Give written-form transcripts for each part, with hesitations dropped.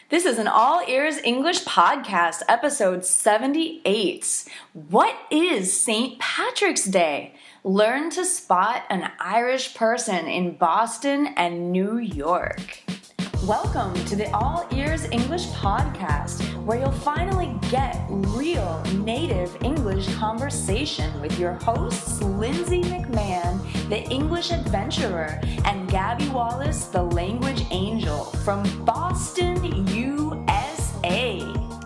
This is an All Ears English podcast, episode 78. What is St. Patrick's Day? Learn to spot an Irish person in Boston and New York. Welcome to the All Ears English podcast, where you'll finally get real native English conversation with your hosts, Lindsay McMahon, the English adventurer, and Gabby Wallace, the language angel from Boston, USA.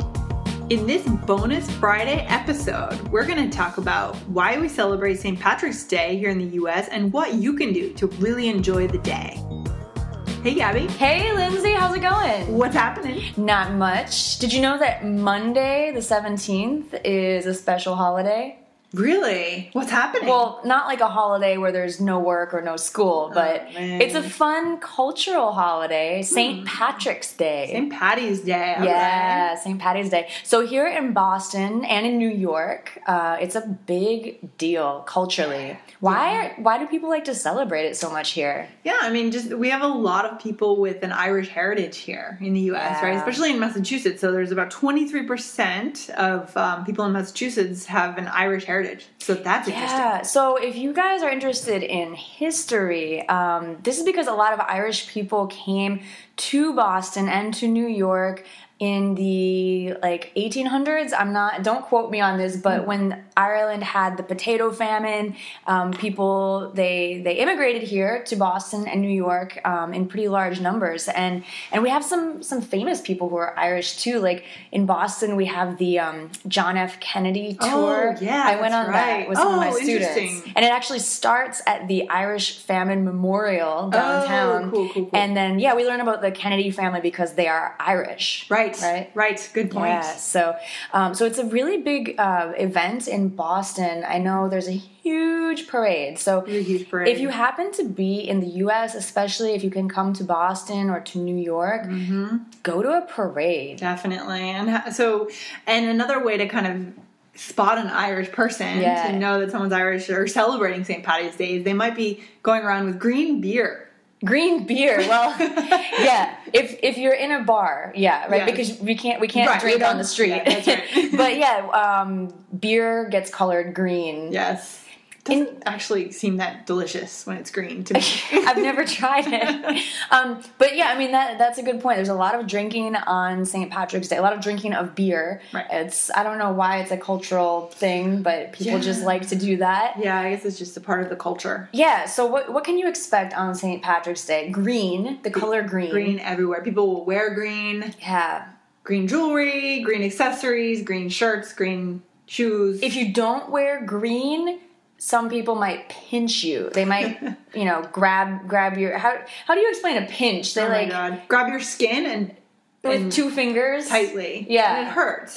In this bonus Friday episode, we're going to talk about why we celebrate St. Patrick's Day here in the US and what you can do to really enjoy the day. Hey, Gabby. Hey, Lindsay. How's it going? What's happening? Not much. Did you know that Monday, the 17th, is a special holiday? Really? What's happening? Well, not like a holiday where there's no work or no school, but it's a fun cultural holiday, St. Patrick's Day. St. Patty's Day. Yeah, St. Patty's Day. So here in Boston and in New York, it's a big deal culturally. Why do people like to celebrate it so much here? Yeah, I mean, we have a lot of people with an Irish heritage here in the U.S., right? Especially in Massachusetts. So there's about 23% of people in Massachusetts have an Irish heritage. So that's interesting. Yeah, so if you guys are interested in history, this is because a lot of Irish people came to Boston and to New York in the 1800s. Don't quote me on this, but when Ireland had the potato famine, people they immigrated here to Boston and New York in pretty large numbers, and we have some famous people who are Irish too. Like in Boston, we have the John F. Kennedy tour. Oh, yeah, I went on that with some of my students, and it actually starts at the Irish Famine Memorial downtown. Oh, cool. And then we learn about the Kennedy family because they are Irish. Right. Good point. Yeah, so it's a really big event in Boston. I know there's a huge parade. So if you happen to be in the U.S., especially if you can come to Boston or to New York, go to a parade. Definitely. And another way to kind of spot an Irish person to know that someone's Irish or celebrating St. Patty's Day is they might be going around with green beer. Green beer. Well, yeah. If you're in a bar, right? Yeah. Because we can't drink on the street. Yeah, that's right. But beer gets colored green. Yes. Doesn't actually seem that delicious when it's green to me. I've never tried it. But yeah, I mean that's a good point. There's a lot of drinking on St. Patrick's Day. A lot of drinking of beer. Right. I don't know why it's a cultural thing, but people just like to do that. Yeah, I guess it's just a part of the culture. Yeah. So what can you expect on St. Patrick's Day? Green, the color green. Green everywhere. People will wear green. Yeah. Green jewelry, green accessories, green shirts, green shoes. If you don't wear green, some people might pinch you. They might, grab your. How do you explain a pinch? They my God. Grab your skin and with two fingers tightly. Yeah, and it hurts.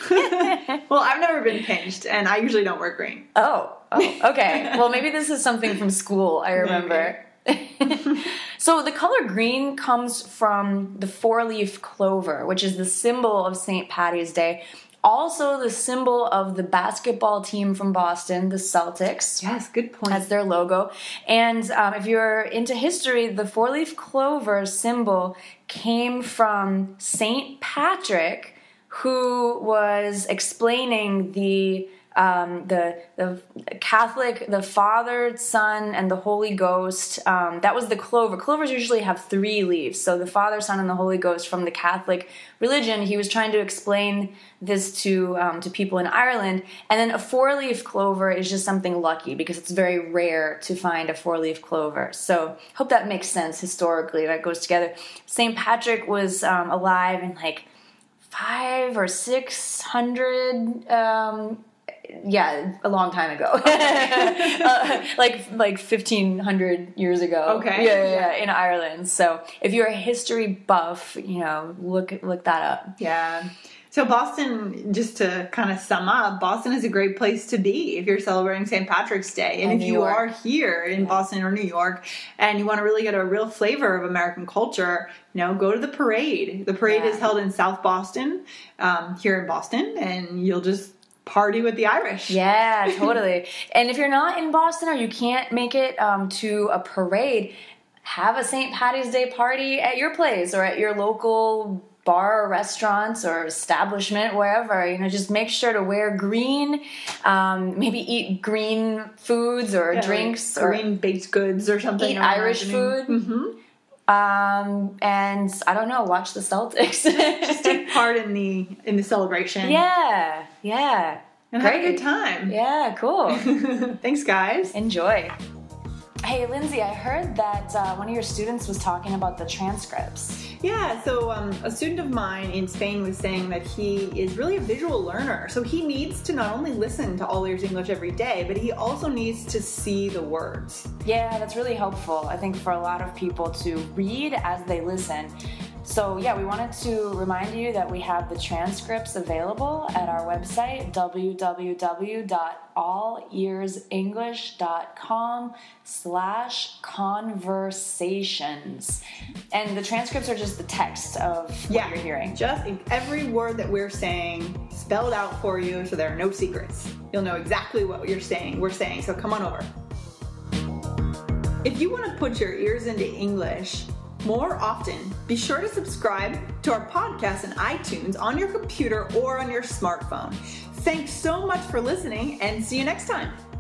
Well, I've never been pinched, and I usually don't wear green. Oh, okay. Well, maybe this is something from school. I remember. So the color green comes from the four-leaf clover, which is the symbol of St. Patty's Day. Also, the symbol of the basketball team from Boston, the Celtics. Yes, good point. That's their logo. And if you're into history, the four-leaf clover symbol came from St. Patrick, who was explaining the Catholic, the Father, Son, and the Holy Ghost. That was the clover. Clovers usually have three leaves. So the Father, Son, and the Holy Ghost from the Catholic religion. He was trying to explain this to people in Ireland. And then a four-leaf clover is just something lucky because it's very rare to find a four-leaf clover. So hope that makes sense historically. That goes together. St. Patrick was alive in 500 or 600. A long time ago. like 1,500 years ago. Okay. Yeah, in Ireland. So if you're a history buff, look that up. Yeah. So Boston, just to kind of sum up, Boston is a great place to be if you're celebrating St. Patrick's Day. And if you are here in Boston or New York and you want to really get a real flavor of American culture, go to the parade. The parade is held in South Boston, here in Boston, and you'll just party with the Irish. Yeah, totally. And if you're not in Boston or you can't make it to a parade, have a St. Patty's Day party at your place or at your local bar or restaurants or establishment, wherever, just make sure to wear green, maybe eat green foods or drinks, like green baked goods or something. Eat Irish food. Mm-hmm. And I don't know, watch the Celtics. just take part in the celebration. Yeah. And have a good time. Yeah, cool. Thanks, guys. Enjoy. Hey, Lindsay, I heard that one of your students was talking about the transcripts. Yeah, so a student of mine in Spain was saying that he is really a visual learner. So he needs to not only listen to All Ears English every day, but he also needs to see the words. Yeah, that's really helpful, I think, for a lot of people to read as they listen. So yeah, we wanted to remind you that we have the transcripts available at our website, www.allearsenglish.com/conversations. And the transcripts are just the text of what you're hearing. Just every word that we're saying spelled out for you, so there are no secrets. You'll know exactly what we're saying, so come on over. If you want to put your ears into English more often, be sure to subscribe to our podcast in iTunes on your computer or on your smartphone. Thanks so much for listening, and see you next time.